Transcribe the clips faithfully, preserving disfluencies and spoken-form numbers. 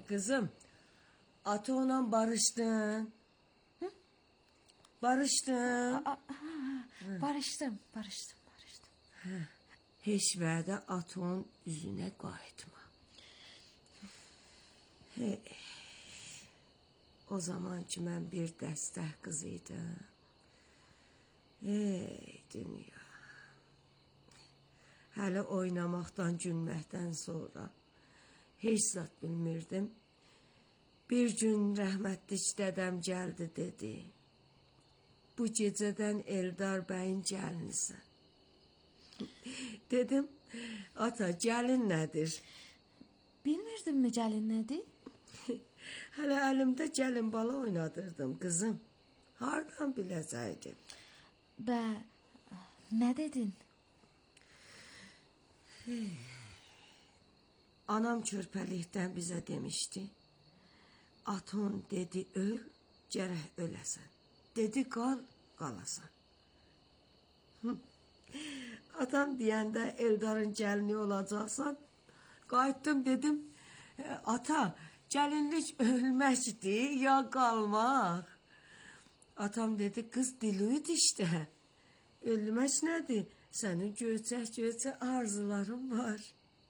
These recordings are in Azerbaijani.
Kızım, Ato'yla barıştın. Hı? Barıştın. Aa, ha, barıştım, barıştım, barıştım. Hə. Heç vədə Ato'nun üzünə qayıtma. Hey. O zaman ki mən bir dəstək qız idim. Ey dünya. Hələ oynamaqdan, gülməkdən sonra heç zat bilmirdim. Bir gün rəhmətli dədəm gəldi dedi. Bu gecədən Eldar bəyin gəlinisən. Dedim, ata gəlin nədir? Bilmirdim mi gəlin nədir? Hələ əlimdə gəlin bala oynadırdım qızım. Hardan biləcəkdim? Bə, nə dedin? Hey. Anam körpəlikdən bizə demişdi. Aton dedi öl, gərək öləsən. Dedi qal, qalasan. Atam deyəndə Eldarın gəlini olacaqsan. Qayıtdım dedim, ata, gəlinlik ölməkdir ya qalmaq. Atam dedi, qız diluydu işte. Ölmək nədir? Sənin göyçək-göyçək arzuların var.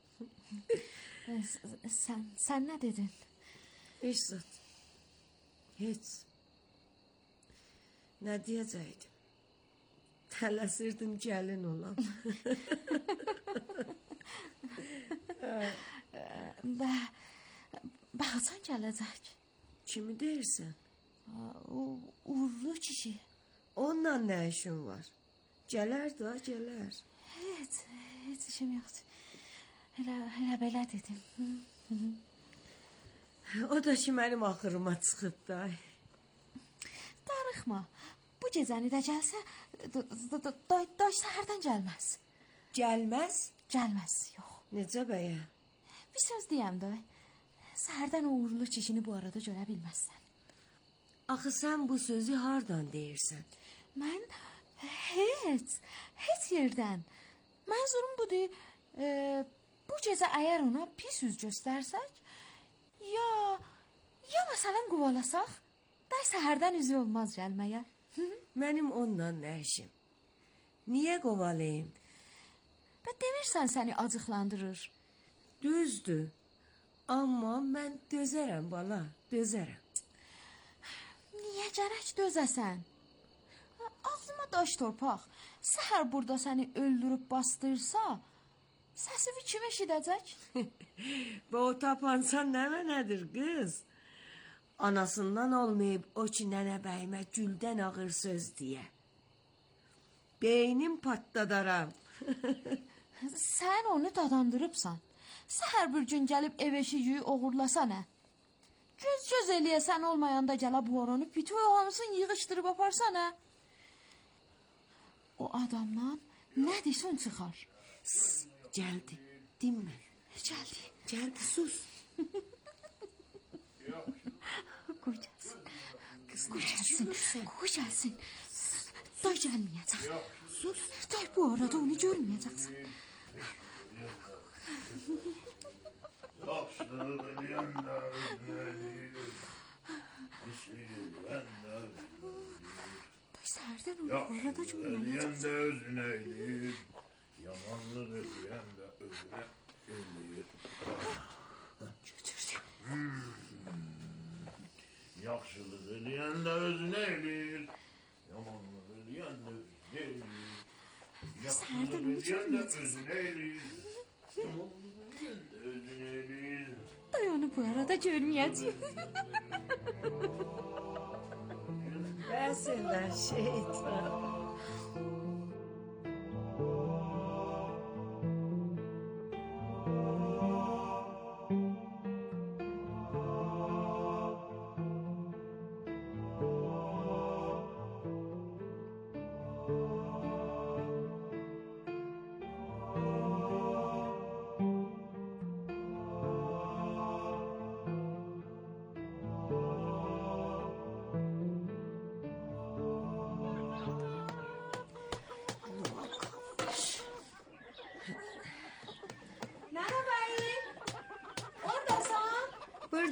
Sən, sən nə dedin? Heç zat. Heç. Nə deyəcəkdim? Tələsirdim gəlin olam. Bə, baxacan gələcək. Kimi deyirsən? O uğurlu kişi. Onunla nə işin var? Gələr da, gələr. Heç, heç işim yoxdur. Elə, elə belə dedim. O da ki mənim axırıma çıxıb da. Darıxma. Bu gecəni də gəlsə, day səhərdən gəlməz. Gəlməz? Gəlməz, yox. Necə bəyə? Bir söz deyəm day. Səhərdən uğurlu kişini bu arada görə bilməzsən. Axı sən bu sözü hardan deyirsən? Mən heç, heç yerdən. Mənzurum budur, e, bu gecə əgər ona pis üz göstərsək, ya, ya məsələn qovalasaq, da səhərdən üzü olmaz gəlməyə. Mənim onunla nə işim? Niyə qovalayım? Və demirsən səni acıqlandırır. Düzdür, amma mən dözərəm bala, dözərəm. Niyə gərək dözəsən? Ağzıma daş torpaq. Səhər burada səni öldürüb bastırsa, səsivi kim eşidəcək? Və o tapansan nə mənədir qız? Anasından olmayıb o ki nənə bəyimə güldən ağır söz deyə. Beynim patladaram. Sən onu dadandırıbsan. Səhər bir gün gəlib ev eşiyi oğurlasa nə? Göz-göz eləyəsən olmayanda gələ bu oranı bütün hamısını yığışdırıb aparsa nə? O adamdan nə desən çıxar? Ss, gəldi, dinmə. Gəldi. Gəldi, sus. Qoy gəlsin. Qoy gəlsin. Qoy gəlsin. Day gəlməyəcək. Sus. Day bu arada onu görməyəcəksən. Day səhərdən onu bu arada görməyəcəksən. Özünə eləyir. Yamanlıq eləyən də özünə eləyir. Götürdü. Yaxşılıq eləyən də özünə eləyir. Yamanlıq eləyən də özünə eləyir. Yaxşılıq eləyən də özünə eləyir. Yamanlıq eləyən də özünə eləyir. Day onu bu arada görməyəcək. Bəsəndən şeytan.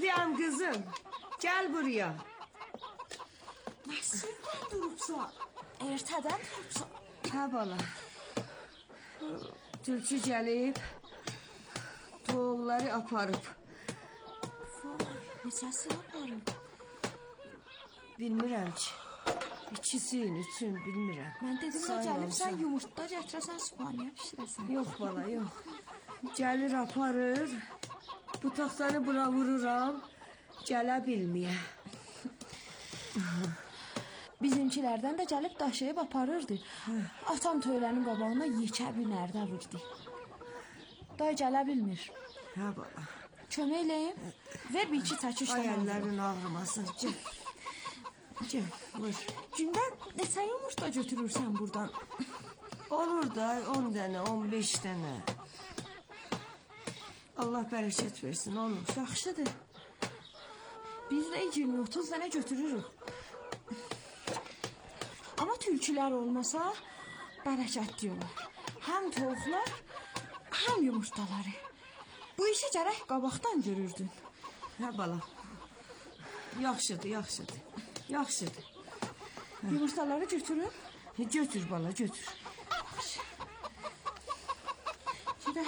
Buradayım kızım. Gel buraya. Məsirdən durubsa, ertədən durubsa. Ha bala. Tülkü gelip toğulları aparıp. Vay, neçəsi aparıb? Bilmirəm ki. İkisinin üçün bilmirəm. Mən dedim, o Say gəlib sən olsa. yumurtda gətirəsən, spaniya pişirəsən. Yok bala yok. Gelir aparır. Bu taxtanı bura vururam. Gələ bilməyə. Bizimkilərdən də gəlib daşıyıb aparırdı. Atam töylənin qabağına yekə bir nərdə vurdu. Day gələ bilmir. Ha bala. Kömək eləyim. Ver bir iki çəkiş Ay də. əllərin ağrımasın. Gel. Gel vur. Gündə neçə yumurta götürürsən buradan? Olur da on dənə, on beş dənə. Allah bərəkət versin, olur. Yaxşıdır. Biz də iyirmi otuz dənə götürürük. Amma tülkülər olmasa bərəkətli olar. Həm tovuqlar, həm yumurtaları. Bu işi gərək qabaqdan görürdün. Hə bala. Yaxşıdır, yaxşıdır. Yaxşıdır. Yumurtaları götürüb, Götür bala, götür. gedək.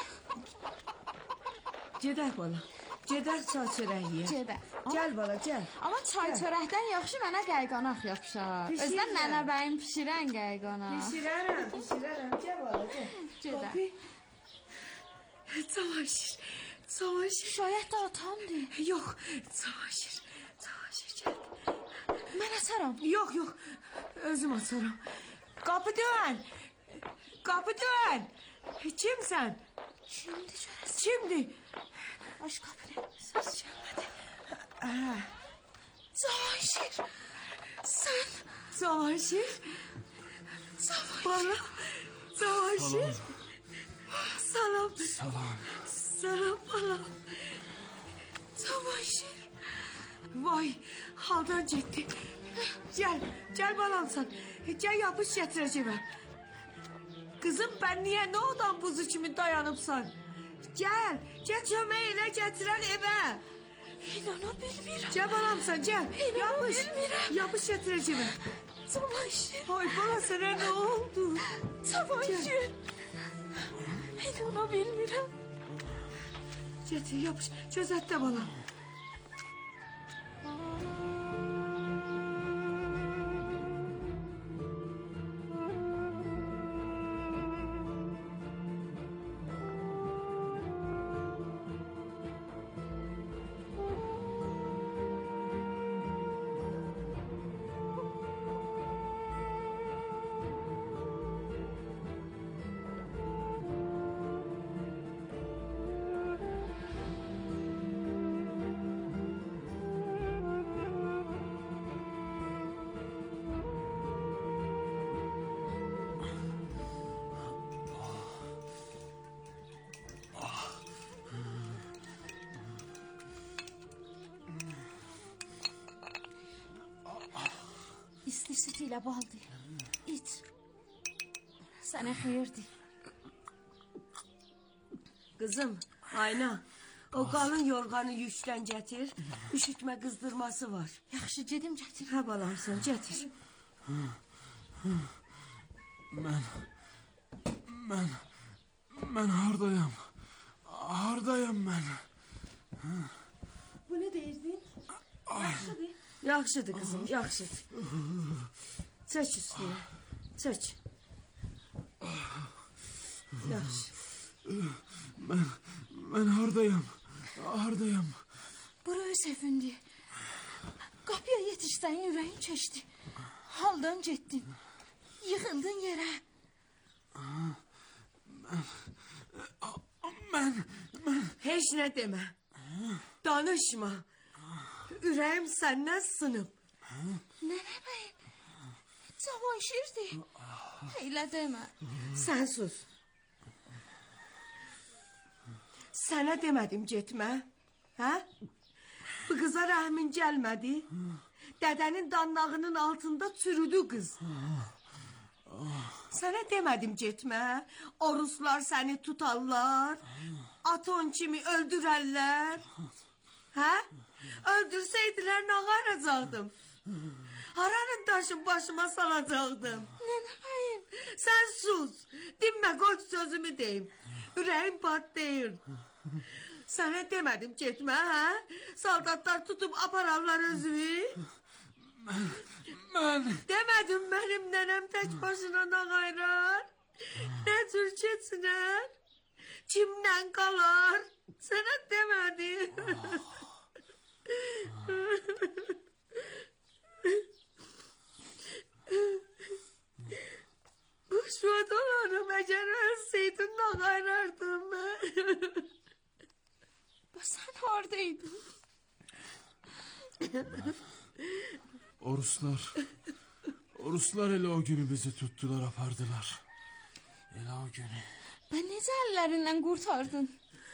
Gedək bala. Gedək çay çörək yeyək. Gedək. Gəl bala, gəl. Amma çay Gəl. çörəkdən yaxşı mənə qayğanaq yapışar. Bişirəm. Özdən nənə bəyim pişirən qayğanaq. Pişirərəm, pişirərəm. Gəl bala, gəl. Gedək. Qapı. Çavaşır, çavaşır. Şayət də atamdır. Yox, çavaşır, çavaşır, gəl. Mən açaram. Yox, yox, özüm açaram. Qapı dön, qapı dön. Kimsən? Şimdi görəsən. Kimdir? Aç qapını. Səs gəlmədi. Hə. Cavanşir. Sən. Çavaşır. Bala, çavaşır. Salam. Salam. Salam bala. Çavaşır. Vay, haldan getdi. Gel, gel balam sen. Gel yapış getireceğim. Kızım ben niye ne odan buzu kimi dayanıpsan? Gel, gel kömək elə gətirən evə. İnana bilmirəm. Gel balam sen gel. İnana Yapış, bilmirəm. yapış getireceğim. Cavanşir. Ay bana sana ne oldu? Cavanşir. İnana bilmirəm. Getir yapış, gözət də bana. İsti sütüyle baldı. İç. Sana xeyirdi. Kızım, Ayna, o qalın yorganı yükdən gətir. Üşütmə qızdırması var. Yaxşı, gedim gətir. Hə balam, sen gətir. Mən, mən, mən hardayam? Hardayam mən? Bu ne deyirdin? Yaxşıdır. Yaxşıdır kızım, yaxşıdır. Çək üstüne, çək. Yaxşı. Mən, mən hardayam? Hardayam? Buraya sevindi. Kapıya yetişsen yüreğin çeşdi. Haldan getdin. Yıxıldın yerə. Mən, mən... Heç nə demə. Danışma. Ürəyim səndən sınıb. Nənə bəyim. Cavanşirdir. Elə demə. Sən sus. Sənə demədim getmə. Hə? Bu qıza rəhmin gəlmədi. Dədənin danlağının altında çürüdü qız. Sənə demədim getmə. O ruslar səni tutarlar. Aton kimi öldürərlər. Ha? Öldürseydiler ne arayacaktım? Haranın taşın başıma salacaktım. Nenayım. Sen sus. Dinme koç sözümü deyim. Yüreğim patlayır. Sana demedim gitme ha? Saldatlar tutup apararlar özümü. Ben... Demedim benim nenem tek başına ne kaynar. Ne tür geçiner. Kimden kalar. Sana demedim. Bu şu dolarım eğer ölseydin ne kaynardım ben. Sen oradaydın. O Ruslar... O Ruslar hele o günü bizi tuttular, apardılar. Hele o günü. Ben necə ellerinden kurtardın?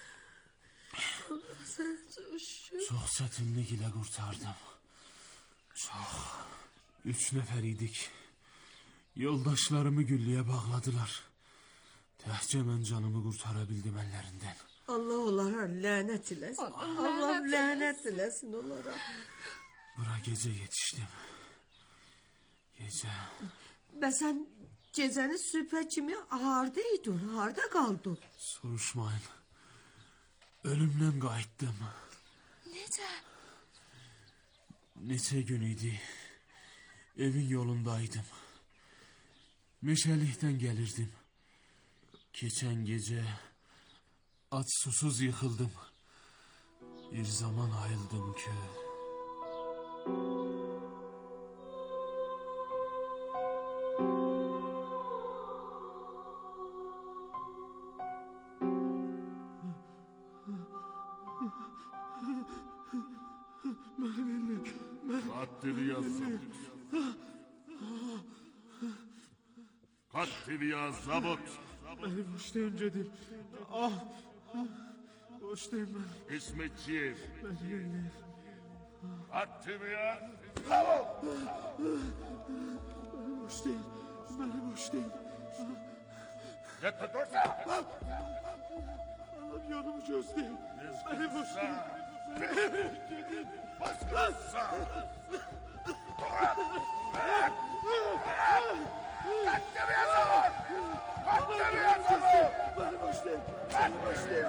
Sen sus. Çok çetinlik ile kurtardım. Çok. Üç nefer idik. Yoldaşlarımı güllüye bağladılar. Tehce ben canımı kurtarabildim ellerinden. Allah onlara lanet eylesin. Allah Allah lanet lanet eylesin onlara. Bura gece yetiştim. Gece. Ben sen gecenin süper kimi hardaydın, harda kaldın. Soruşmayın. Ölümden qayıtdım. Necə? Neçə gün idi. Evin yolundaydım. Meşəlikdən gelirdim. Keçen gece aç susuz yıkıldım. Bir zaman ayıldım ki. Katil yazdım. Katil ya zabıt. Beni boş deyin Cedim. Ah, ah, boş deyin ben. İsmetçiyev. Beni yerleyin. Katil ya zabıt. Beni boş deyin. Beni boş deyin. Ne tutursa. Allah'ım yolumu gösterin. Beni boş deyin. Baskınsa. Katil ya zabıt. Katil ya zabıt. Beni boş deyin. Beni boş deyin.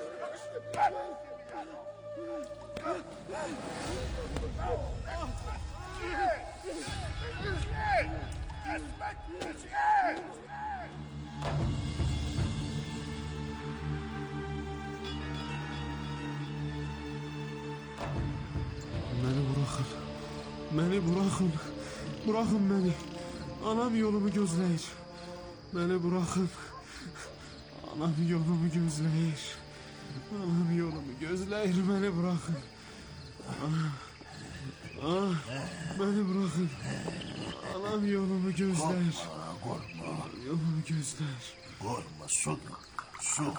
Beni bırakın. Beni bırakın. Bırakın beni. Anam yolumu gözleyir. Beni bırakın. Anam yolumu gözleyir. Anam yolumu gözleyir. Beni bırakın. Ah, ah, beni bırakın. Anam yolumu gözler. Korkma. Yolumu gözler. Korkma su. Su.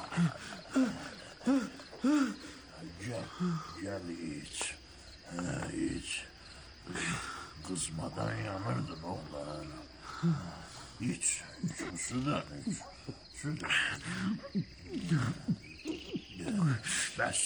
Gel. Gel iç. Ha, iç. Kızmadan yanırdın oğlan. İç. İç. Sudan iç. Sudan. Bes.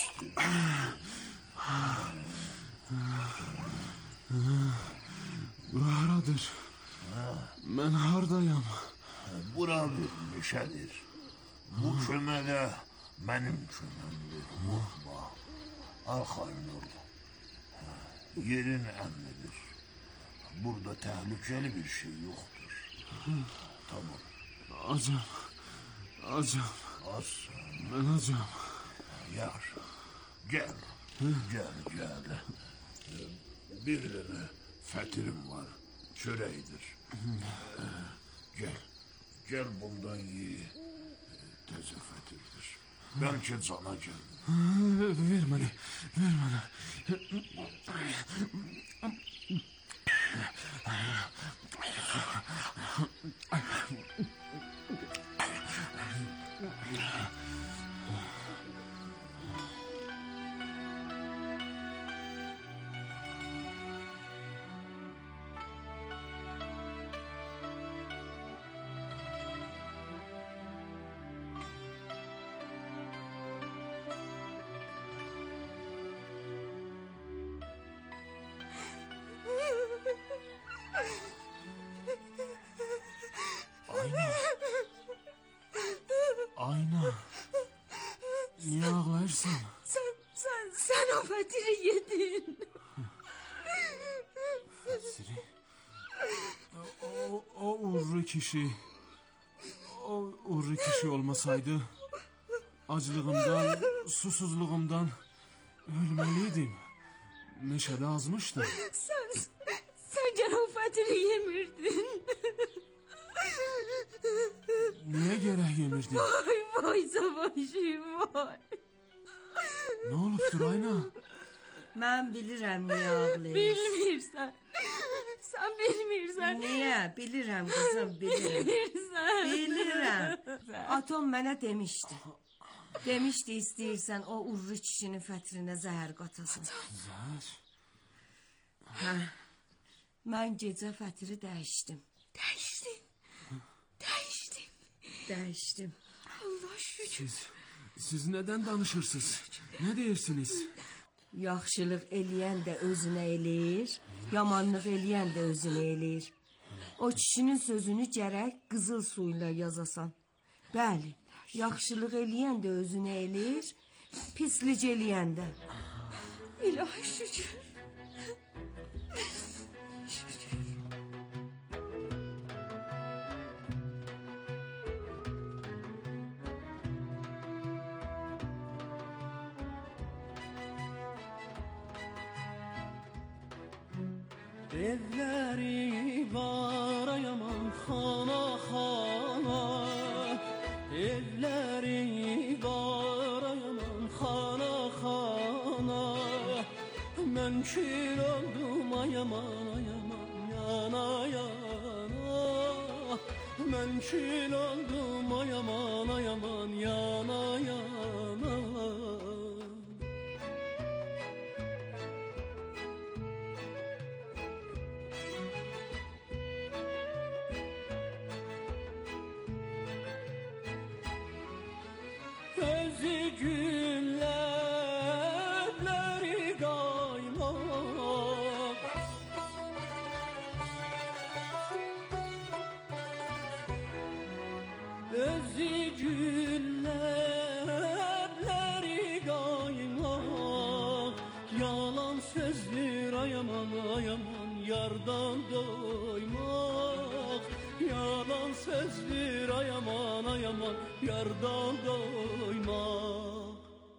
Bura haradır? Ben hardayam. Bura bir meşedir. Bu çömele benim çömemdir. Unutma. Arxayın ol. Yerin emnidir. Burada tehlikeli bir şey yoktur. Tamam. Acam. Acam. Az. Ben acam. Yar. Gel. Gel gel. Bir tane fetirim var. Çöreğidir. Gel. Gel bundan ye. Teze fetirdir. Belki cana geldi. Ver bana. Ver bana. Sen o fətiri yedin. Fətiri. O, o uğurlu kişi, o uğurlu kişi olmasaydı, acılığımdan, susuzluğumdan ölmeliydim. Meşede azmıştım. Sen, sen gene o fətiri yemirdin. Niye gerek yemirdin? Vay vay savaşım vay. Ne olupdur Ayna? Ben bilirim niye ağlayıyorsun. Bilmirsən. Sən bilmirsən. Niye? Bilirim kızım bilirim. Bilmirsən. Bilirim. Atom mənə demişti. Demişti istəyirsən o uğurlu kişinin fətrinə zəhər qatasın. Zəhər. Hə. Mən gecə fətri dəyişdim. Dəyişdin. Dəyişdin. Dəyişdim. Allah şükür. Siz, siz neden danışırsınız? Ne deyirsiniz? Yaxşılıq eləyən də özünə eləyir, yamanlıq eləyən də özünə eləyir. O kişinin sözünü gərək qızıl suyla yazasan. Bəli, yaxşılıq eləyən də özünə eləyir, pislik eləyən də. İlahi şükür. Evleri var yaman xana xana, evleri var yaman xana xana. Mən kül oldum ayaman ayaman yana yana. Mən kül oldum ayaman ayaman yana yana. Özü güllerleri kaymak, özü güllerleri kaymak. Yalan sözdür ayaman ayaman yardan doymak. Yalan sözdür ayaman ayaman yardan doymak.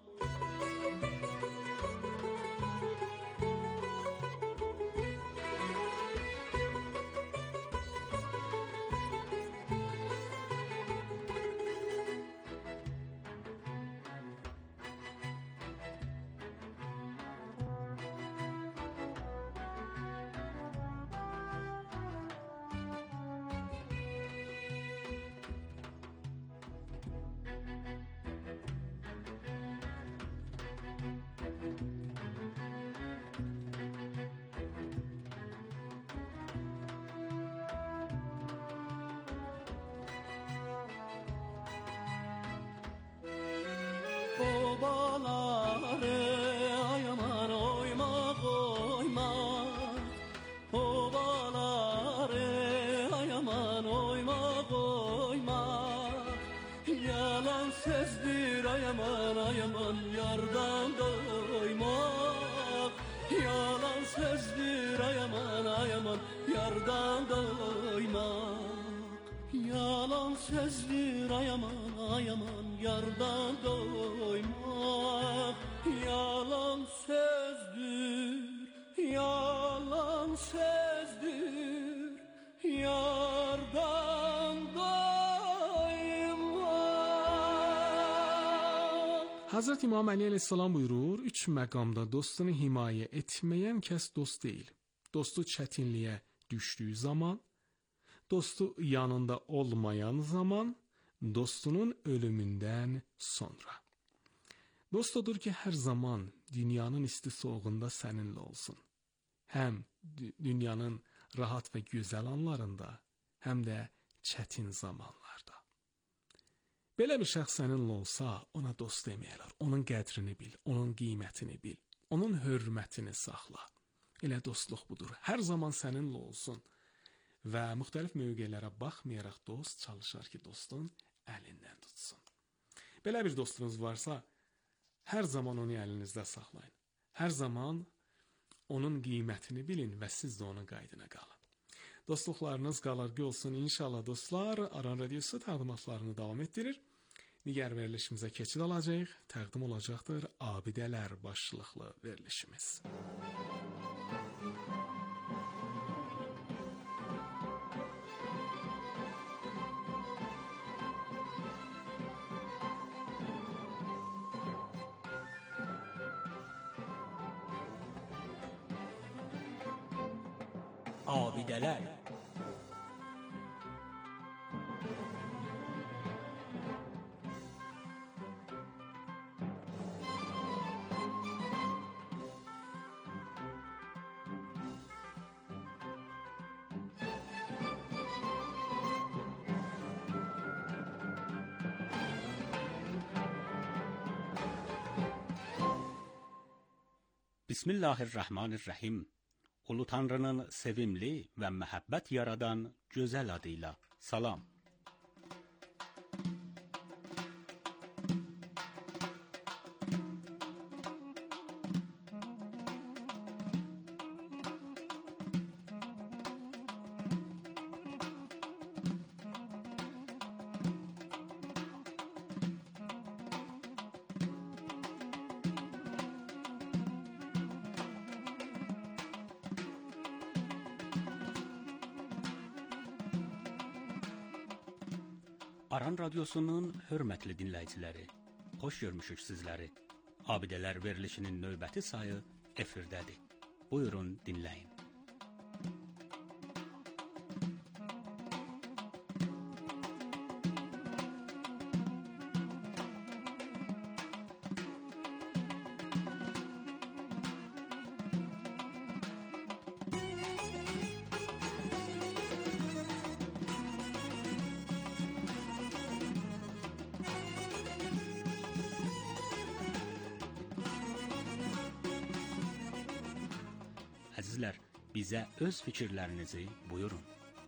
Obaları ayaman oyma koyma. Obaları ayaman oyma koyma. Yalan sözdür ayaman ayaman yardan doymak. Yalan sözdür ayaman ayaman yardan doymak. Yalan sözdür ayaman ayaman yardan doymak. Yalan sözdür, yalan sözdür yardan doymak. Hazreti İmam Ali Aleyhisselam buyurur, üç məqamda dostunu himayə etməyən kəs dost deyil. Dostu çətinliyə düşdüyü zaman, dostu yanında olmayan zaman, dostunun ölümündən sonra. Dost odur ki, hər zaman dünyanın isti soğuğunda səninlə olsun. Həm dünyanın rahat və gözəl anlarında, həm də çətin zamanlarda. Belə bir şəxs səninlə olsa, ona dost deməyələr. Onun qədrini bil, onun qiymətini bil, onun hörmətini saxla. Elə dostluq budur. Hər zaman səninlə olsun. Və müxtəlif mövqelərə baxmayaraq dost çalışar ki, dostun əlindən tutsun. Belə bir dostunuz varsa, Hər zaman onu əlinizdə saxlayın. Hər zaman onun qiymətini bilin və siz də onun qaydına qalın. Dostluqlarınız qalarqı olsun inşallah dostlar. Aran Radiosu təqdimatlarını davam etdirir. Digər verilişimizə keçid alacağıq. Təqdim olacaqdır Abidələr başlıqlı verilişimiz. Abidələr. Bismillahirrahmanirrahim. Ulu Tanrının sevimli və məhəbbət yaradan gözəl adıyla salam. Aran Radiosunun hörmətli dinləyiciləri, xoş görmüşük sizləri. Abidələr verilişinin növbəti sayı efirdədir. Buyurun, dinləyin. Əzizlər, bizə öz fikirlərinizi buyurun.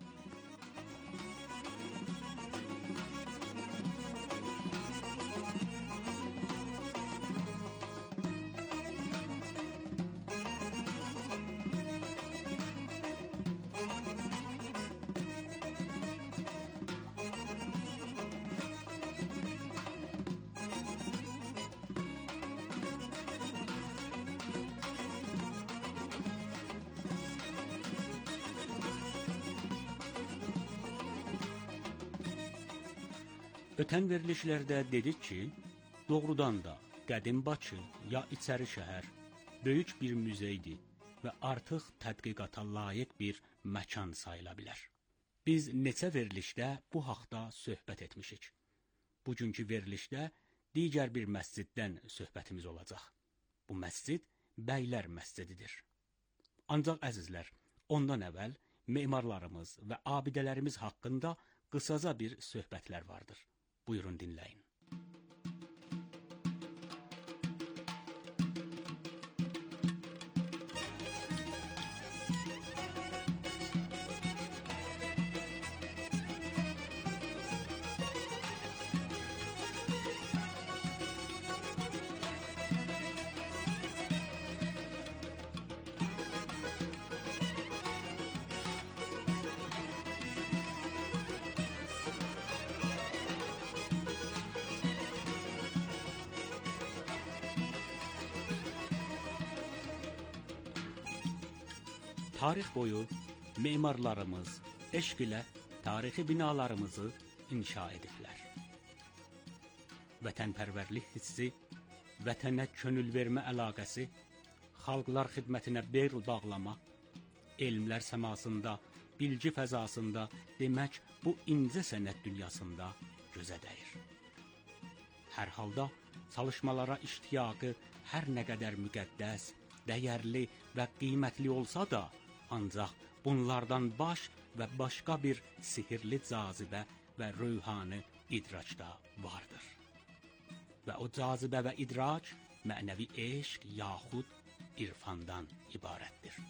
Ötən verilişlərdə dedik ki, doğrudan da qədim Bakı ya içəri şəhər böyük bir muzeydir və artıq tədqiqata layiq bir məkan sayıla bilər. Biz neçə verilişdə bu haqda söhbət etmişik. Bugünkü verilişdə digər bir məsciddən söhbətimiz olacaq. Bu məscid Bəylər məscididir. Ancaq əzizlər, ondan əvvəl memarlarımız və abidələrimiz haqqında qısaca bir söhbətlər vardır. Buyurun dinləyin. Tarix boyu memarlarımız eşq ilə tarixi binalarımızı inşa ediblər. Vətənpərvərlik hissi, vətənə könül vermə əlaqəsi, xalqlar xidmətinə bel bağlama, elmlər səmasında, bilgi fəzasında, demək bu incə sənət dünyasında gözə dəyir. Hər halda çalışmalara iştiyaqı hər nə qədər müqəddəs, dəyərli və qiymətli olsa da, ancaq bunlardan baş və başqa bir sihirli cazibə və rühani idrac da vardır. Və o cazibə və idrac mənəvi eşq yaxud irfandan ibarətdir.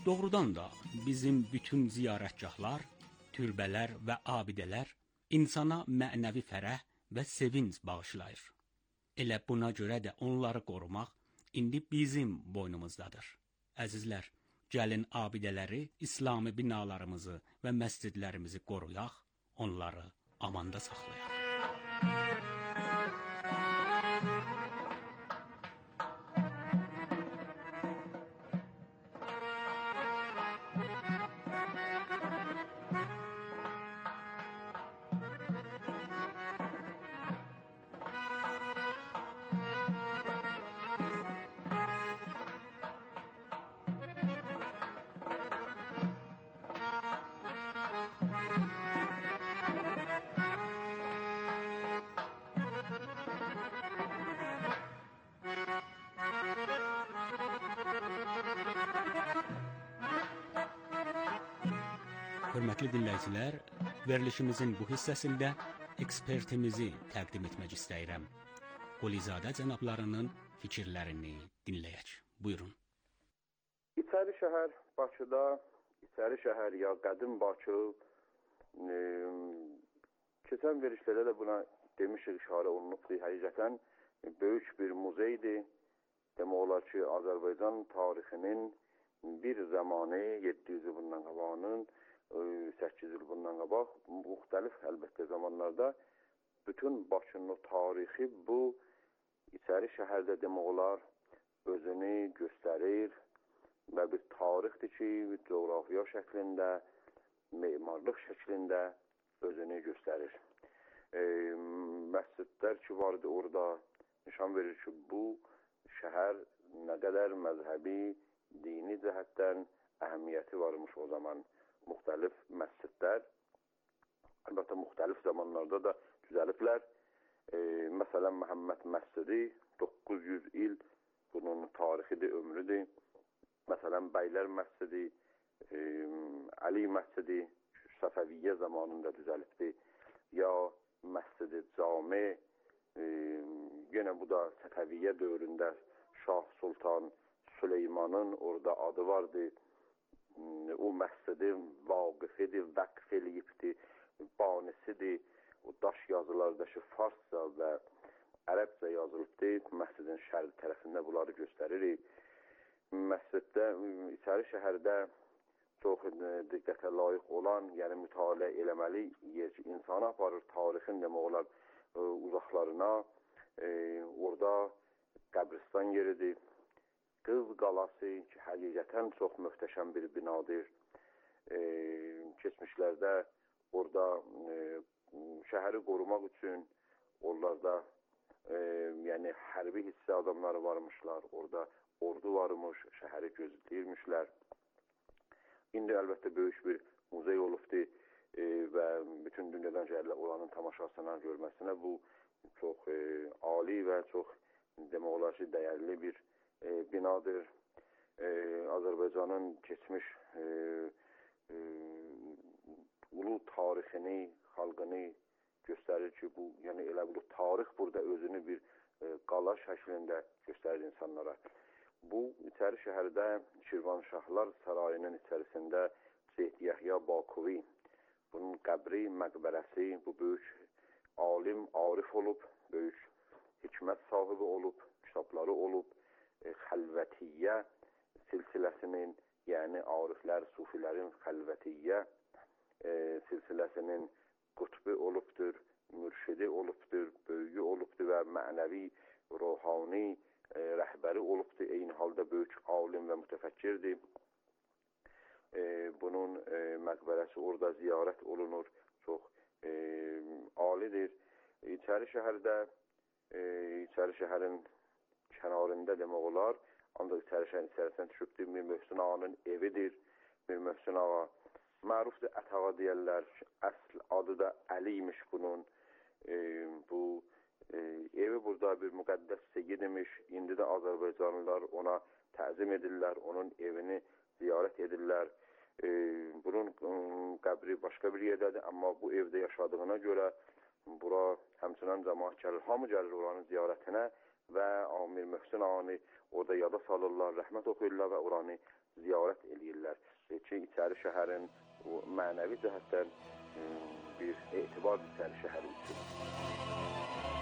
Doğrudan da bizim bütün ziyarətgahlar, türbələr və abidələr insana mənəvi fərəh və sevinc bağışlayır. Elə buna görə də onları qorumaq indi bizim boynumuzdadır. Əzizlər, gəlin abidələri, İslami binalarımızı və məscidlərimizi qoruyaq, onları amanda saxlayaq. Hörmətli dinləyicilər, verilişimizin bu hissəsində ekspertimizi təqdim etmək istəyirəm. Qulizadə cənablarının fikirlərini dinləyək. Buyurun. İçəri şəhər Bakıda, İçəri şəhər ya Qədim Bakı, e, keçən verilişlərdə də buna demişik, işarə olunubdur. Həqiqətən böyük bir muzeydir. Demək olar ki, Azərbaycan tarixinin bir zamanı, yeddi yüz il bundan qabağının, səkkiz il bundan qabaq, müxtəlif əlbəttə zamanlarda bütün Bakının o tarixi bu İçəri şəhərdə demək olar özünü göstərir və bir tarixdir ki, coğrafiya şəklində, memarlıq şəklində özünü göstərir. E, məscidlər ki vardı orada nişan verir ki, bu şəhər nə qədər məzhəbi, dini cəhətdən əhəmiyyəti varmış o zaman. Müxtəlif məscidlər, əlbəttə müxtəlif zamanlarda da düzəliblər. E, məsələn, Məhəmməd məscidi doqquz yüz il bunun tarixidir, ömrüdür. Məsələn, Bəylər məscidi, e, Əli məscidi Səfəviyyə zamanında düzəlibdir. Ya məscidi Cami, e, yenə bu da Səfəviyyə dövründə Şah Sultan Süleymanın orada adı vardı. O məscidi vaqifidir, vəqf eləyibdir, banisidir. O daş yazılardakı farsca və ərəbcə yazılıbdır. Məscidin şərq tərəfində bunları göstəririk. Məsciddə, İçəri şəhərdə çox diqqətə layiq olan, yəni mütaliə eləməli yer ki, insana aparır tarixin demək olar uzaqlarına. E, orada qəbristan yeridir. Qız qalası ki, həqiqətən çox möhtəşəm bir binadır. E, keçmişlərdə orada e, şəhəri qorumaq üçün onlarda e, yəni hərbi hissə adamları varmışlar. Orada ordu varmış, şəhəri gözləyirmişlər. İndi əlbəttə böyük bir muzey olubdur e, və bütün dünyadan gəlirlər oranın tamaşasına, görməsinə. Bu çox e, ali və çox demək olar ki, dəyərli bir e, binadır. E, Azərbaycanın keçmiş e, e, ulu tarixini, xalqını göstərir ki, bu yəni elə bu tarix burada özünü bir e, qala şəklində göstərir insanlara. Bu İçəri şəhərdə Şirvanşahlar Sarayının içərisində Seyid Yəhya Bakuvi, bunun qəbri, məqbərəsi, bu böyük alim, arif olub, böyük hikmət sahibi olub, kitabları olub, e, xəlvətiyyə silsiləsinin, yəni ariflər, sufilərin xəlvətiyyə e, silsiləsinin qutbu olubdur, mürşidi olubdur, böyüyü olubdur və mənəvi, ruhani e, rəhbəri olubdur. Eyni halda böyük alim və mütəfəkkirdir. E, bunun e, məqbərəsi orada ziyarət olunur, çox e, alidir. İçəri şəhərdə, e, İçəri şəhərin kənarında demək olar, ancaq İçəri şəhərin içərisindən düşübdür, Mir Möhsün Ağanın evidir. Mir Möhsün Ağa mərufdur, Ətağa deyərlər, əsl adı da Əli imiş bunun. E, bu e, evi burada bir müqəddəs seyid imiş. İndi də Azərbaycanlılar ona təzim edirlər, onun evini ziyarət edirlər. E, bunun qəbri başqa bir yerdədir, amma bu evdə yaşadığına görə bura həmçinin cəmaat gəlir, hamı gəlir oranın ziyarətinə və Mir Möhsün Ağanı orada yada salırlar, rəhmət oxuyurlar və oranı ziyarət eləyirlər ki, İçəri şəhərin o mənəvi cəhətdən bir etibar İçəri şəhəri üçün.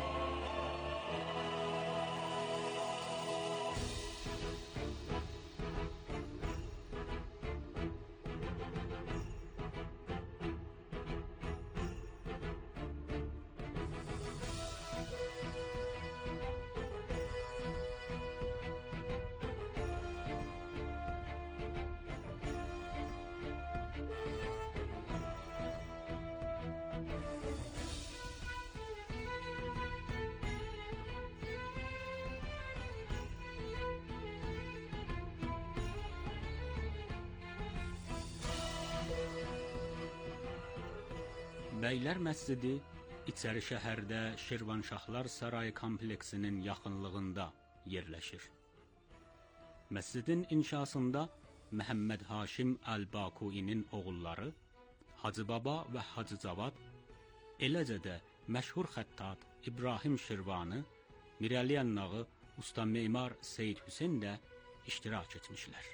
Bəylər məscidi İçəri şəhərdə Şirvanşahlar Sarayı kompleksinin yaxınlığında yerləşir. Məscidin inşasında Məhəmməd Haşim Əl-Bakuinin oğulları Hacı Baba və Hacı Cavad, eləcə də məşhur xəttat İbrahim Şirvanı, Mirəliyan Nağı, Usta Memar Seyid Hüseyn də iştirak etmişlər.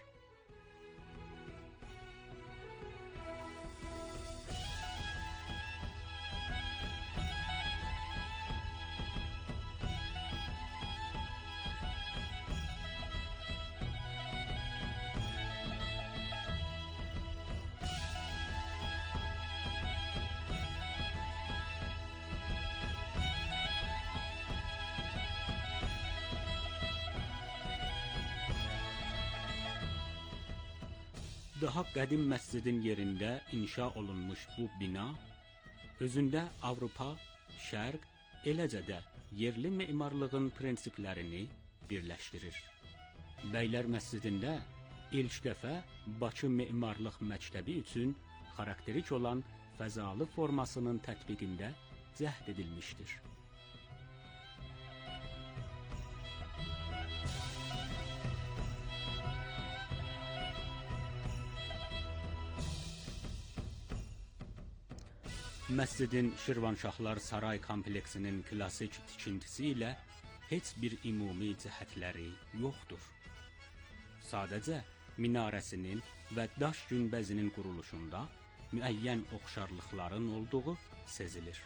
Daha qədim məscidin yerində inşa olunmuş bu bina, özündə Avropa, Şərq, eləcə də yerli memarlığın prinsiplərini birləşdirir. Bəylər məscidində ilk dəfə Bakı Memarlıq Məktəbi üçün xarakterik olan fəzalı formasının tətbiqində cəhd edilmişdir. Məscidin Şirvanşahlar Saray kompleksinin klassik tikintisi ilə heç bir ümumi cəhətləri yoxdur. Sadəcə minarəsinin və daş günbəzinin quruluşunda müəyyən oxşarlıqların olduğu sezilir.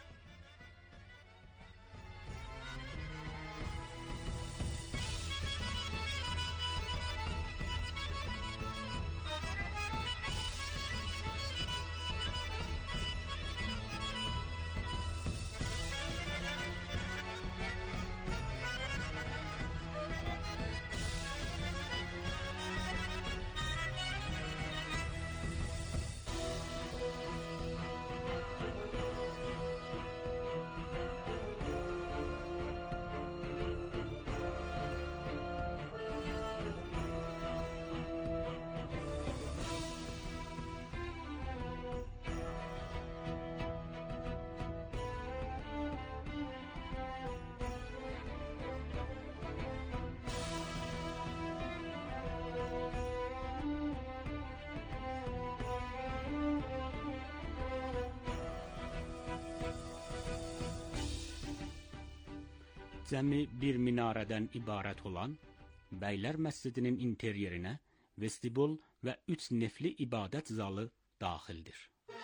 Cəmi bir minarədən ibarət olan Bəylər məscidinin interyerinə vestibul və üç nefli ibadət zalı daxildir.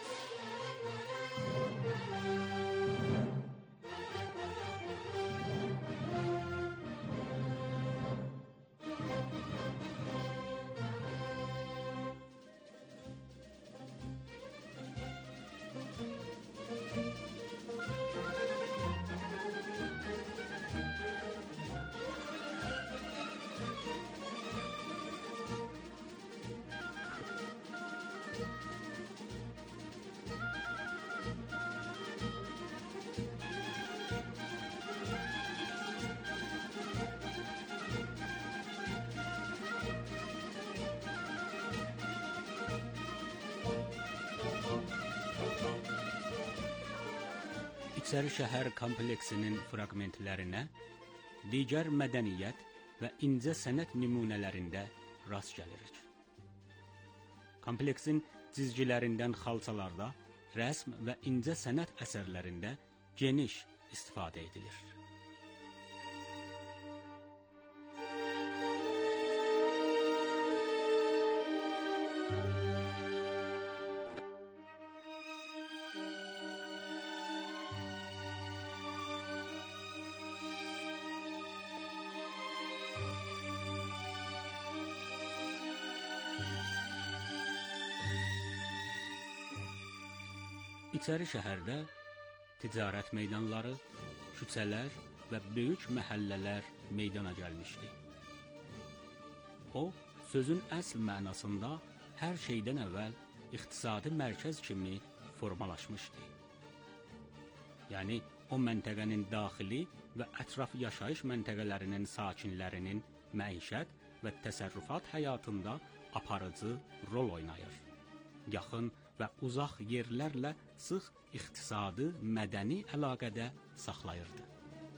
İçəri şəhər kompleksinin fraqmentlərinə digər mədəniyyət və incə sənət nümunələrində rast gəlirik. Kompleksin cizgilərindən xalçalarda, rəsm və incə sənət əsərlərində geniş istifadə edilir. İçəri şəhərdə ticarət meydanları, küçələr və böyük məhəllələr meydana gəlmişdi. O, sözün əsl mənasında hər şeydən əvvəl iqtisadi mərkəz kimi formalaşmışdı. Yəni, o məntəqənin daxili və ətraf yaşayış məntəqələrinin sakinlərinin məişət və təsərrüfat həyatında aparıcı rol oynayır. Yaxın və uzaq yerlərlə sıx iqtisadi, mədəni əlaqədə saxlayırdı.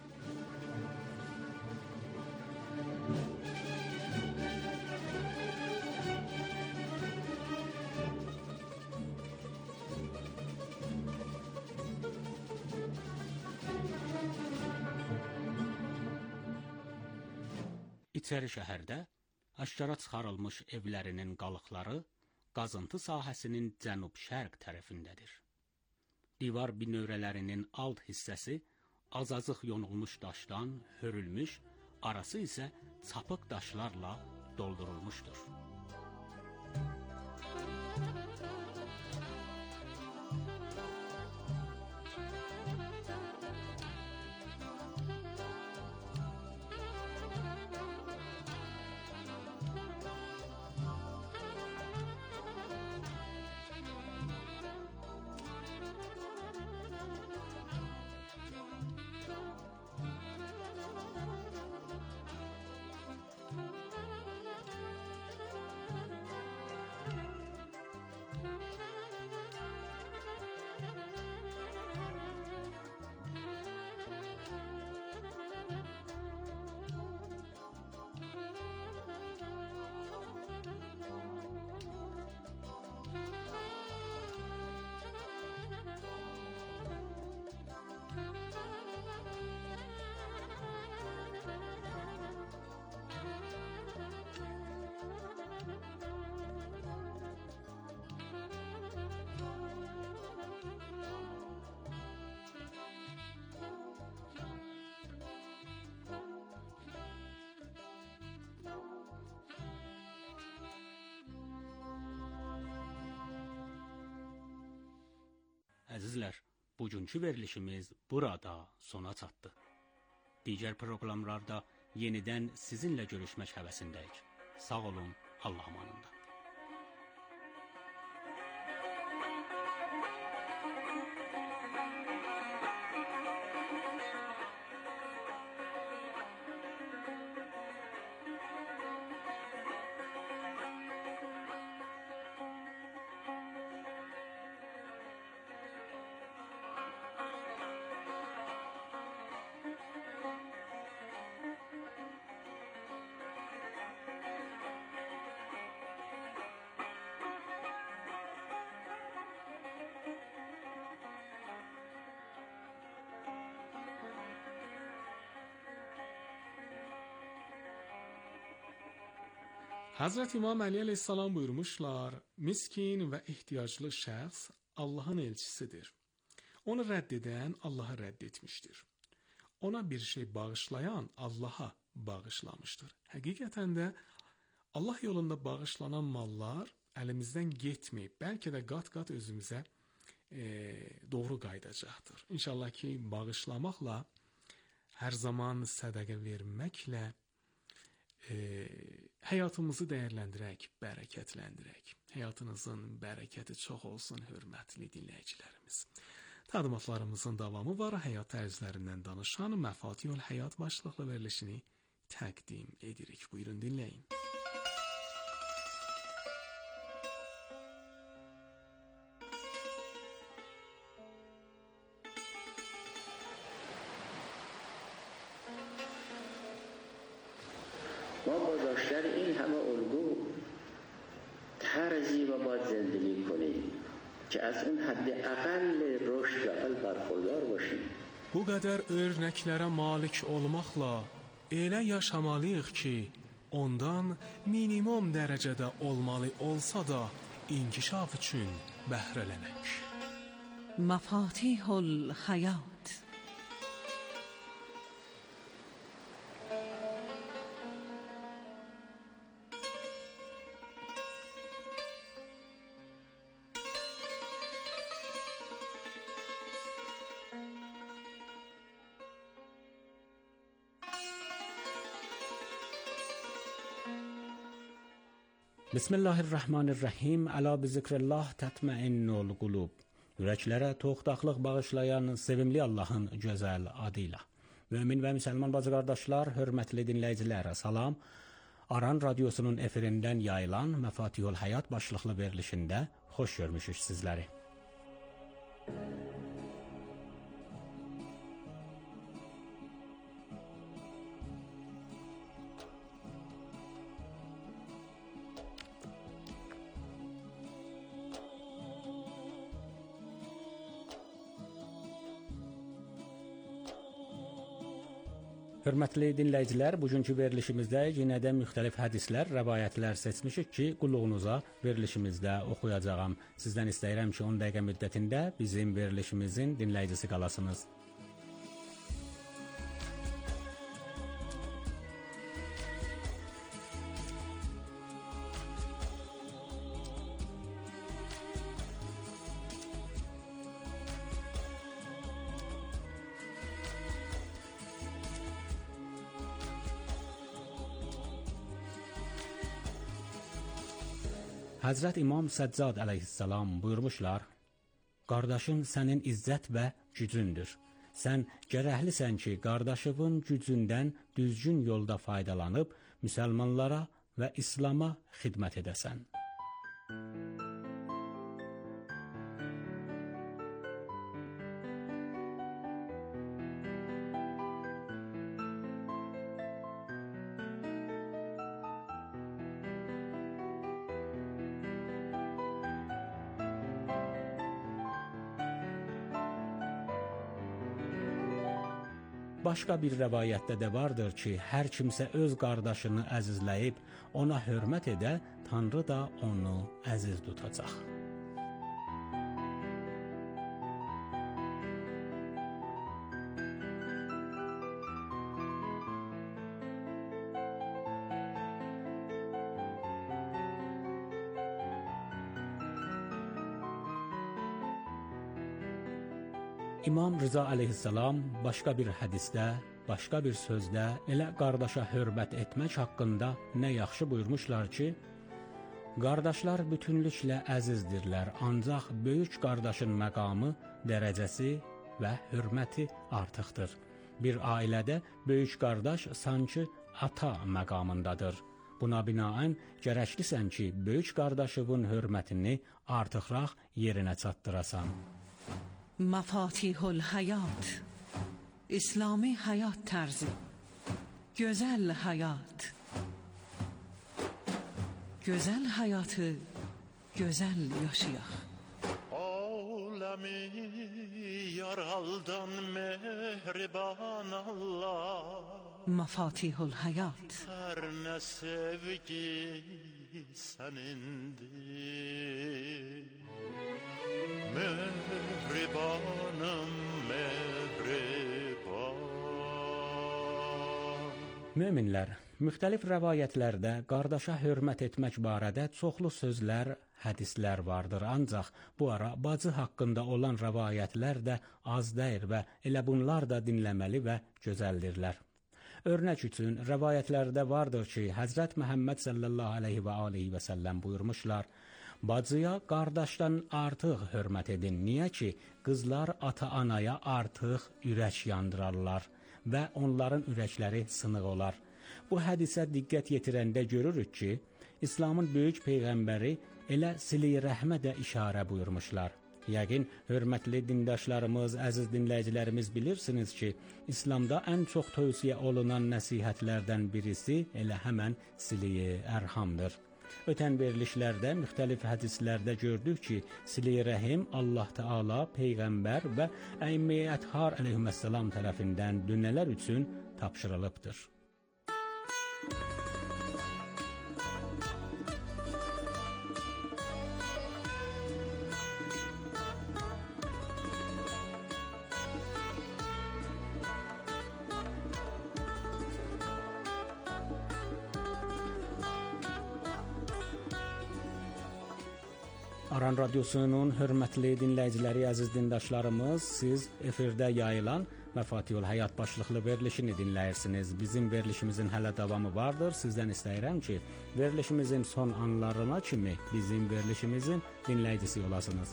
İçəri şəhərdə aşkara çıxarılmış evlərinin qalıqları qazıntı sahəsinin cənub-şərq tərəfindədir. Divar binövrələrinin alt hissəsi azacıq yonulmuş daşdan hörülmüş, arası isə çapıq daşlarla doldurulmuşdur. Əzizlər, bugünkü verilişimiz burada sona çatdı. Digər proqramlarda yenidən sizinlə görüşmək həvəsindəyik. Sağ olun, Allah amanında. Hazreti İmam Ali Aleyhisselam buyurmuşlar, miskin ve ihtiyaclı şəxs Allah'ın elçisidir. Onu reddeden Allah'ı reddetmiştir. Ona bir şey bağışlayan Allah'a bağışlamıştır. Həqiqətən də Allah yolunda bağışlanan mallar əlimizdən getməyib, bəlkə də qat-qat özümüzə e, doğru qayıdacaqdır. İnşallah ki, bağışlamaqla, hər zaman sədəqə verməklə e, həyatımızı dəyərləndirək, bərəkətləndirək. Həyatınızın bərəkəti çox olsun, hörmətli dinləyicilərimiz. Təqdimatlarımızın davamı var. Həyat tərzlərindən danışan Məfatihul Həyat başlıqlı verilişini təqdim edirik. Buyurun dinləyin. ما با داشتن این همه الگو طرزی و باید زندگی کنیم که از اون حد اقل رشد و اقل برخوردار باشیم. Bu qədər örnəklərə malik olmaqla elə yaşamalıyıq ki, ondan minimum dərəcədə olmalı olsa da inkişaf üçün bəhrələnək. مفاتیح الحیات. Bismillahirrahmanirrahim. Əla bi zikrullah tətməinnul qulub. Ürəklərə toxtaqlıq bağışlayan sevimli Allahın gözəl adıyla. Mömin və müsəlman bacı qardaşlar, hörmətli dinləyicilər, salam. Aran radiosunun efirindən yayılan Məfatihul Həyat başlıqlı verilişində xoş görmüşük sizləri. Hörmətli dinləyicilər, bugünkü verilişimizdə yenə də müxtəlif hədislər, rəvayətlər seçmişik ki, qulluğunuza verilişimizdə oxuyacağam. Sizdən istəyirəm ki, on dəqiqə müddətində bizim verilişimizin dinləyicisi qalasınız. Həzrət İmam Səccad əleyhissalam buyurmuşlar, qardaşın sənin izzət və gücündür. Sən gərəklisən ki, qardaşının gücündən düzgün yolda faydalanıb, müsəlmanlara və İslama xidmət edəsən. Başqa bir rəvayətdə də vardır ki, hər kimsə öz qardaşını əzizləyib, ona hörmət edə, Tanrı da onu əziz tutacaq. İmam Rıza əleyhissalam başqa bir hədisdə, başqa bir sözdə elə qardaşa hörmət etmək haqqında nə yaxşı buyurmuşlar ki, qardaşlar bütünlüklə əzizdirlər, ancaq böyük qardaşın məqamı, dərəcəsi və hörməti artıqdır. Bir ailədə böyük qardaş sanki ata məqamındadır. Buna binaən gərəklisən ki, böyük qardaşının hörmətini artıqraq yerinə çatdırasan. Məfatihul Həyat, İslami həyat tərzi, gözəl həyat. Gözəl həyatı gözəl yaşayaq. Aləmi yaraldan mehriban Allah, Məfatihul Həyat. hər nə sevgi sənindir. Mehribanım, mehriban. Möminlər, müxtəlif rəvayətlərdə qardaşa hörmət etmək barədə çoxlu sözlər, hədislər vardır. Ancaq bu ara bacı haqqında olan rəvayətlər də az deyil və elə bunlar da dinləməli və gözəldirlər. Örnək üçün, rəvayətlərdə vardır ki, Həzrət Məhəmməd sallallahu aleyhi və aleyhi və səlləm buyurmuşlar, bacıya qardaşdan artıq hörmət edin. Niyə ki, qızlar ata-anaya artıq ürək yandırarlar və onların ürəkləri sınıq olar. Bu hədisə diqqət yetirəndə görürük ki, İslamın böyük peyğəmbəri elə sil-i rəhmə də işarə buyurmuşlar. Yəqin, hörmətli dindaşlarımız, əziz dinləyicilərimiz bilirsiniz ki, İslamda ən çox tövsiyə olunan nəsihətlərdən birisi elə həmən sil-i ərhamdır. Ötən verilişlərdə, müxtəlif hədislərdə gördük ki, sil-i rəhim Allah Teala, Peyğəmbər və Əimə-i Əthar əleyhissalam tərəfindən dünələr üçün tapşırılıbdır. Aran Radyosu'nun hörmətli dinləyiciləri, əziz dindaşlarımız, siz efirdə yayılan Məfatihul Həyat başlıqlı verilişini dinləyirsiniz. Bizim verilişimizin hələ davamı vardır. Sizdən istəyirəm ki, verilişimizin son anlarına kimi bizim verilişimizin dinləyicisi olasınız.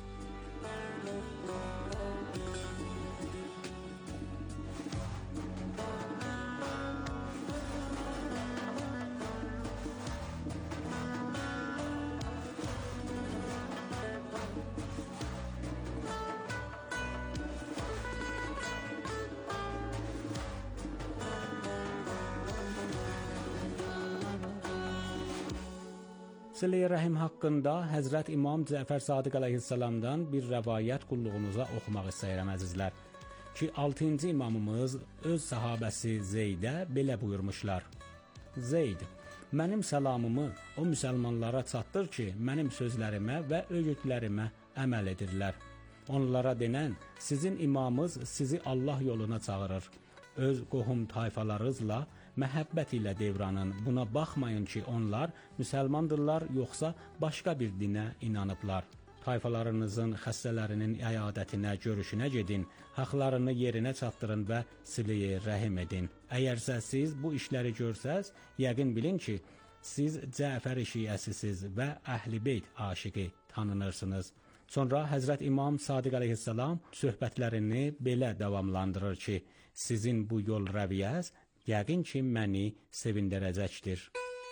Sılə-i Rəhim haqqında Həzrət İmam Cəfər Sadiq əleyhissalamdan bir rəvayət qulluğunuza oxumaq istəyirəm əzizlər. Ki, altıncı imamımız öz sahabəsi Zeydə belə buyurmuşlar. Zeyd, mənim səlamımı o müsəlmanlara çatdır ki, mənim sözlərimə və öğütlərimə əməl edirlər. Onlara denən, sizin imamınız sizi Allah yoluna çağırır. Öz qohum tayfalarınızla məhəbbət ilə devranın. Buna baxmayın ki, onlar müsəlmandırlar, yoxsa başqa bir dinə inanıblar. Tayfalarınızın xəstələrinin əyadətinə, görüşünə gedin, haqlarını yerinə çatdırın və silə-i rəhim edin. Əgərsə siz bu işləri görsəz, yəqin bilin ki, siz Cəfər şiəsisiz və Əhl-i Beyt aşiqi tanınırsınız. Sonra Həzrət İmam Sadiq əleyhissalam söhbətlərini belə davamlandırır ki, sizin bu yol rəviyyəz yəqin ki, məni sevindirəcəkdir.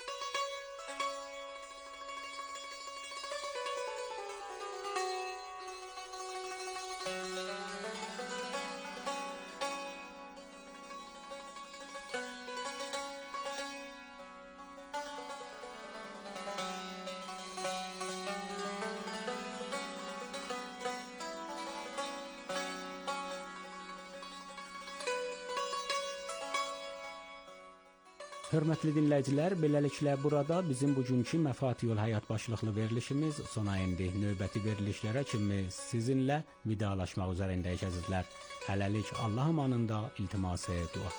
Hörmətli dinləyicilər, beləliklə burada bizim bugünkü Məfatihul Həyat başlıqlı verilişimiz sona indi. Növbəti verilişlərə kimi sizinlə vidalaşmaq üzərindəyik əzizlər. Hələlik Allah amanında iltiması dua.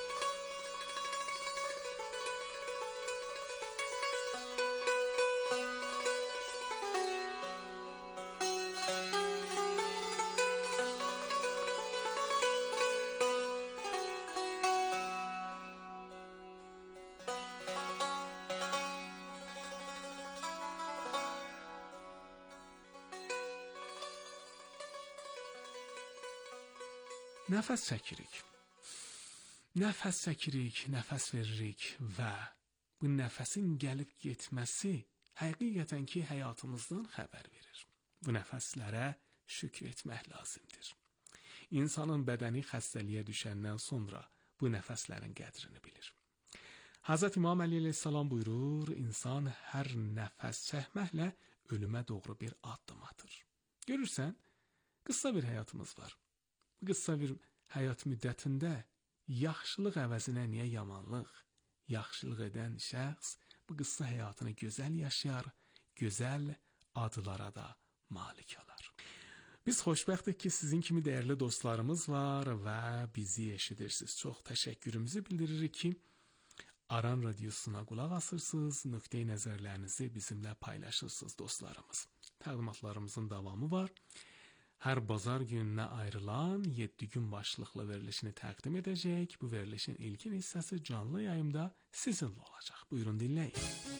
Nəfəs çəkirik. Nəfəs çəkirik, nəfəs veririk və bu nəfəsin gəlib getməsi həqiqətən ki, həyatımızdan xəbər verir. Bu nəfəslərə şükür etmək lazımdır. İnsanın bədəni xəstəliyə düşəndən sonra bu nəfəslərin qədrini bilir. Hazreti İmam Əli əleyhissalam buyurur, insan hər nəfəs çəkməklə ölümə doğru bir addım atır. Görürsən, qısa bir həyatımız var. Bu qısa bir həyat müddətində yaxşılıq əvəzinə niyə yamanlıq? Yaxşılıq edən şəxs bu qısa həyatını gözəl yaşayar, gözəl adlara da malik olar. Biz xoşbəxtik ki, sizin kimi dəyərli dostlarımız var və bizi eşidirsiniz. Çox təşəkkürümüzü bildiririk ki, Aran Radyosuna qulaq asırsınız, nöqtəyi nəzərlərinizi bizimlə paylaşırsınız dostlarımız. Təqdimatlarımızın davamı var. Hər bazar gününə ayrılan yeddi gün başlıqlı verilişini təqdim edəcək. Bu verilişin ilkin hissəsi canlı yayımda sizinlə olacaq. Buyurun dinləyin.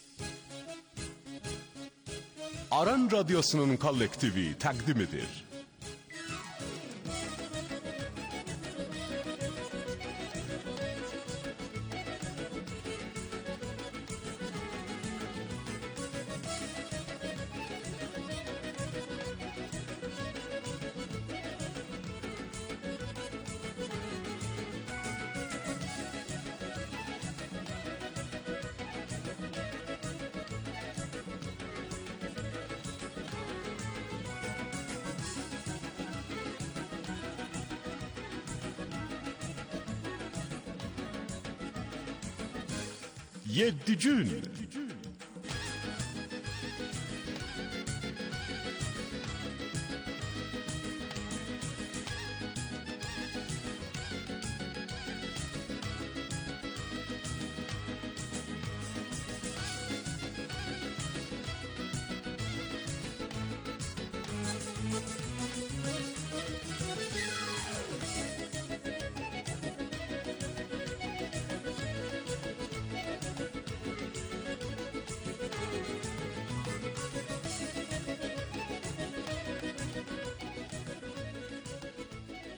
Aran Radyosu'nun kollektivi təqdim edir. Yeddi gün.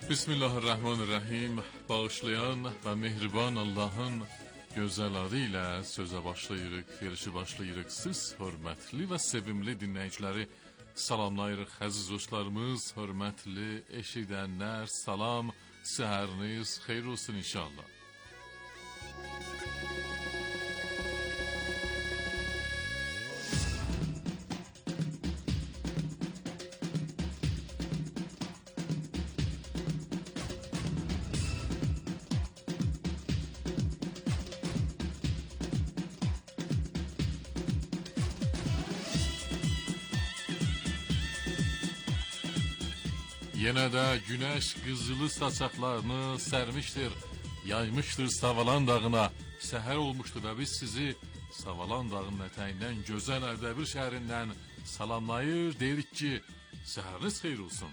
Bismillahirrahmanirrahim. Bağışlayan və mehriban Allahın gözəl adı ilə sözə başlayırıq, verişi başlayırıq. Siz hörmətli və sevimli dinləyiciləri salamlayırıq. Əziz dostlarımız, hörmətli eşidənlər, salam, səhəriniz xeyir olsun inşallah. Yenə də günəş qızılı saçaqlarını sərmişdir, yaymışdır Savalan dağına. Səhər olmuşdur və biz sizi Savalan dağının ətəyindən gözəl Ərdəbil şəhərindən salamlayır, deyirik ki, səhəriniz xeyir olsun.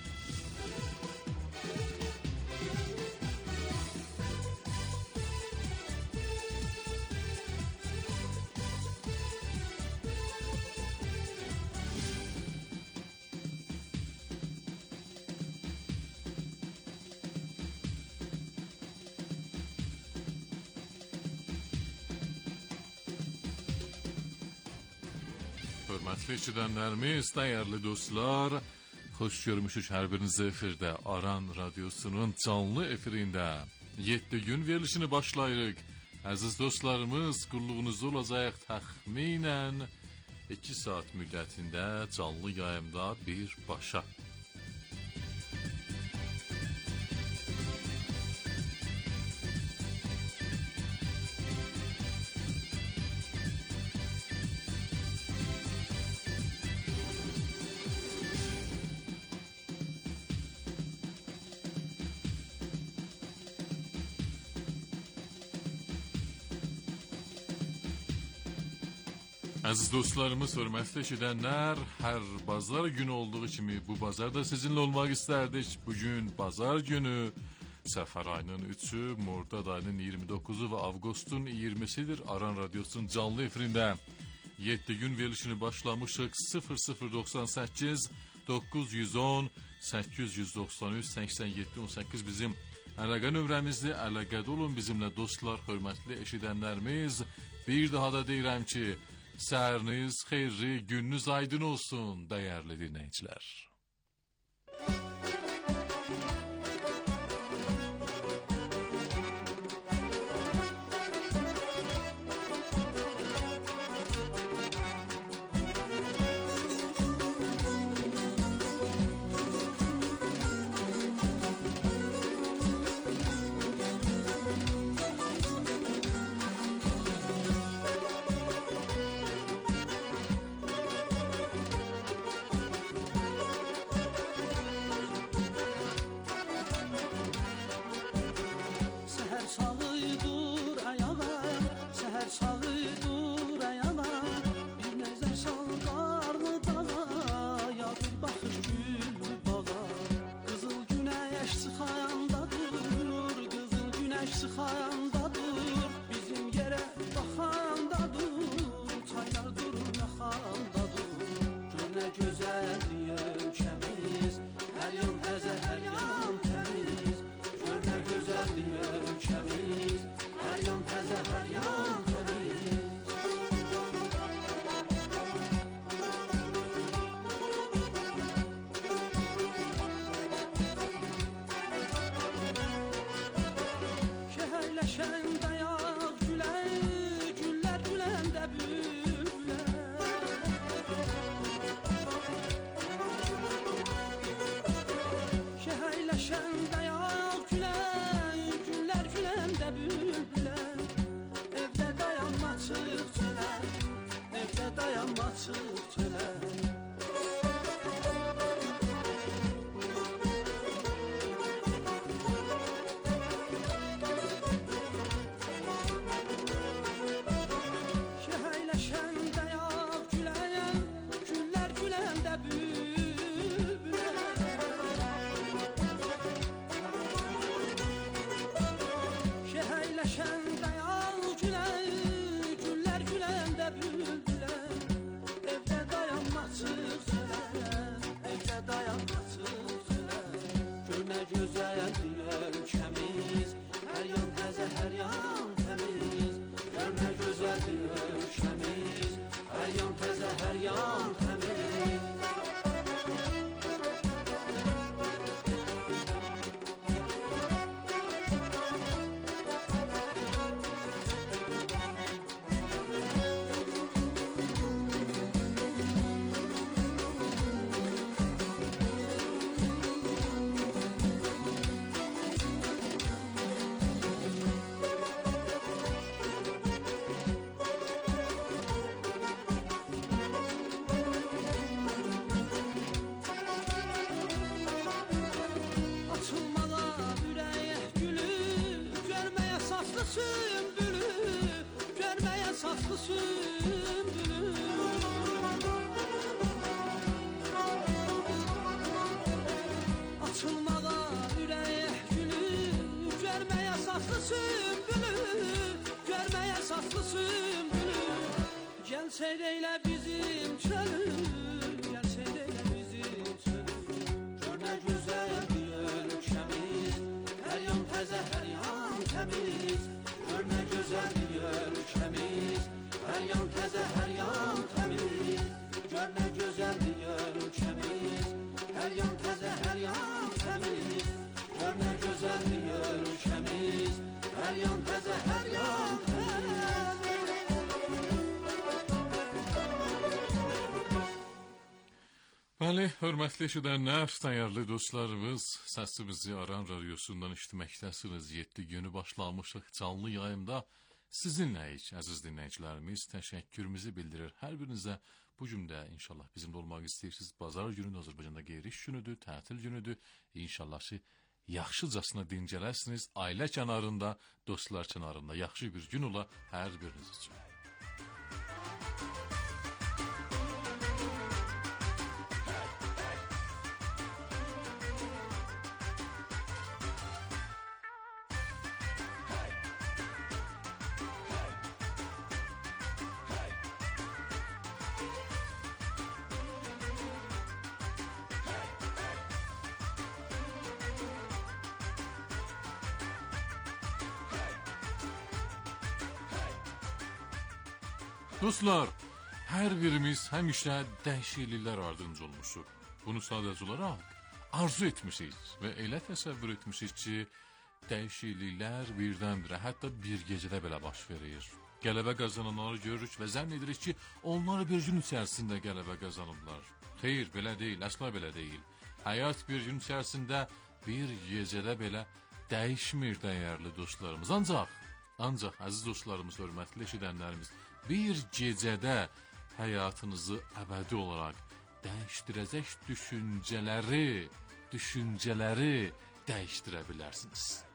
Hörmətli eşidənlərimiz, dəyərli dostlar, xoş görmüşük hər birinizi efirdə, Aran Radyosu'nun canlı efirində yeddi gün verilişini başlayırıq. Əziz dostlarımız, qulluğunuzda olacaq təxminən iki saat müddətində canlı yayımda bir başa. Əziz dostlarımız, hörmətli eşidənlər, hər bazar günü olduğu kimi bu bazar da sizinlə olmaq istərdik. Bugün bazar günü, Səfər ayının üçü, Mordad ayının iyirmi doqquzu və avqustun iyirmisidir. Aran Radyosu'nun canlı efirində yeddi gün verilişini başlamışıq. sıfır sıfır doxsan səkkiz doqquz yüz on səkkiz yüz doxsan üç səksən yeddi on səkkiz bizim əlaqə nömrəmizdir. Əlaqədə olun bizimlə dostlar, hörmətli eşidənlərimiz. Bir daha da deyirəm ki, səhəriniz xeyirli, gününüz aydın olsun, dəyərli dinləyicilər. Güzel sümbülü, görmeye saklı sümbülü. Açılmağa ürək gülü, görmeye saklı sümbülü, görmeye saklı sümbülü. Gel seyreyle bizim çölü, gel seyreyle bizim çölü. Gör ne güzel bir ölçemiz, her yan təzə, her yan temiz. Gör ne güzel bir ölçemiz, her yan təzə, her yan temiz. Gör ne güzel bir ölçemiz, her yan təzə, her yan temiz. Gör ne güzel bir ölçemiz, her yan təzə, her yan temiz. Bəli, hörmətli eşidənlər, dəyərli dostlarımız, səsimizi Aran Radiosundan işitməkdəsiniz. yeddi günü başlamışıq canlı yayımda. Sizinləyik, əziz dinləyicilərimiz, təşəkkürümüzü bildirir. Hər birinizə bu cümlə inşallah bizimlə olmaq istəyirsiniz. Bazar günü Azərbaycanda qeyri-iş günüdür, tətil günüdür. İnşallah ki, yaxşıcasına dincələsiniz. Ailə kənarında, dostlar kənarında yaxşı bir gün ola hər biriniz üçün. Dostlar, hər birimiz həmişə dəyişikliklər ardınca olmuşuq. Bunu sadəcə olaraq arzu etmişik və elə təsəvvür etmişik ki, dəyişikliklər birdən-birə, hətta bir gecədə belə baş verir. Qələbə qazananları görürük və zənn edirik ki, onlar bir gün içərisində qələbə qazanırlar. Xeyr, belə deyil, əsla belə deyil. Həyat bir gün içərisində bir gecədə belə dəyişmir dəyərli dostlarımız. Ancaq, ancaq əziz dostlarımız, hörmətli eşidənlərimiz, bir gecədə həyatınızı əbədi olaraq dəyişdirəcək düşüncələri, düşüncələri dəyişdirə bilərsiniz.